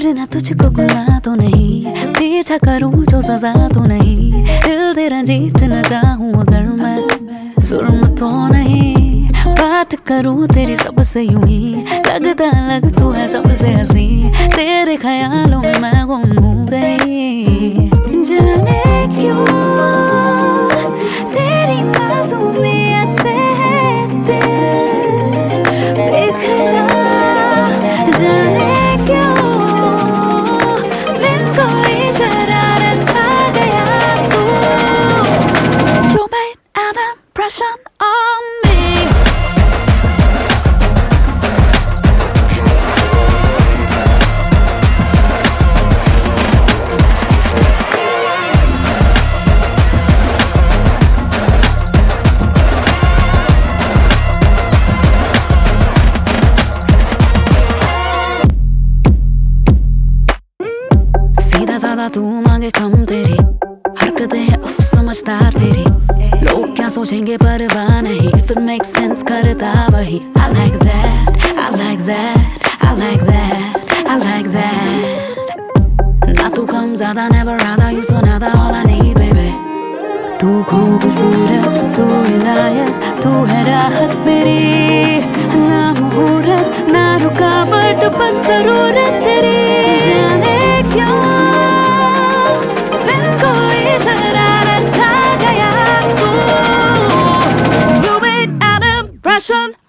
करना तुझको गुनाह तो नहीं, पीछा करूं जो सजा तो नहीं, दिल तेरा जीत न चाहूं अगर मैं जुर्म तो नहीं, बात करूं तेरी सबसे यूं ही लगता अलग तू है सबसे हंसी, तेरे ख्यालों में मैं गुम हो गई। जाने क्यों तेरी मासूमियत से है दिल बिखरा, जाने क्यों बिन कोई शरारत छा गया तू। You made an impression on me. सीधा साधा तू मांगे कम, तेरी हरकतें है उफ समझदार तेरी, लोग क्या सोचेंगे परवाह नहीं, if it makes sense करता वही। I like that, I like that, I like that, I like that। ना तू कम ज्यादा never rather, you so nada all I need baby। तू खूबसूरत, तू इनायत, तू है राहत मेरी, ना मुहूर्त ना रुकावट बस जरूरत तेरी। जाने क्यों बिन कोई शरारत छा गया तू। You made an impression